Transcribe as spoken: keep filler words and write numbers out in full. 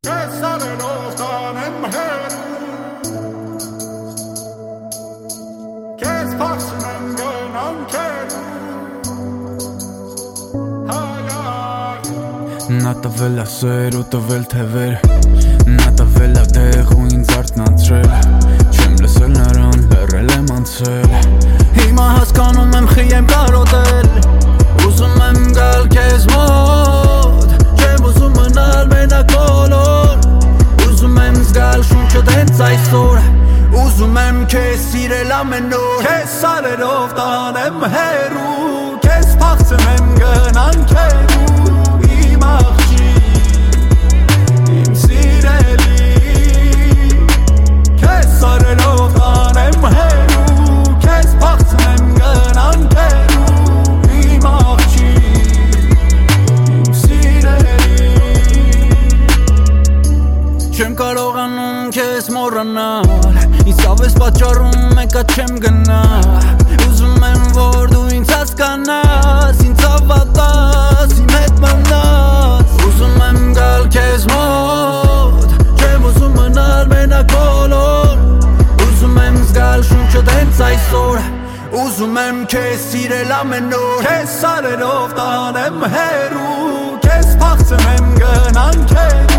Քեզ սարերով տանեմ հեռու Քեզ փախցնեմ գնամ քերու Նա տվել է սեր ու տվել թևեր Նա տվել է դեղ ու ինձ արթնացրել Չեմ լսել նրան, լռել եմ անցել Հիմա հասկանում եմ խի եմ կարոտել Ուզում եմ գալ քեզ մոտ Չեմ ուզում մնալ մենակ բոլոր Ուզում եմ զգալ շունչդ հենց այսօր Ուզում եմ քեզ սիրել ամեն օր Քեզ սարերով տանեմ հեռու Քեզ փախցնեմ գնամ քերու Չեմ կարողանում քեզ մոռանալ Ինձ ավես պատճառում մեկա չեմ գնա Ուզում եմ որ դու ինձ հասկանաս Ինձ հավատաս, իմ հետ մնաս Ուզում եմ գալ քեզ մոտ Չեմ ուզում մնալ մենակ բոլոր Ուզում եմ զգալ շունչդ հենց այսօր Ուզում եմ քեզ սիրել ամեն օր Քեզ սարերով տանեմ հեռու Քեզ փախցնեմ գնամ քեզ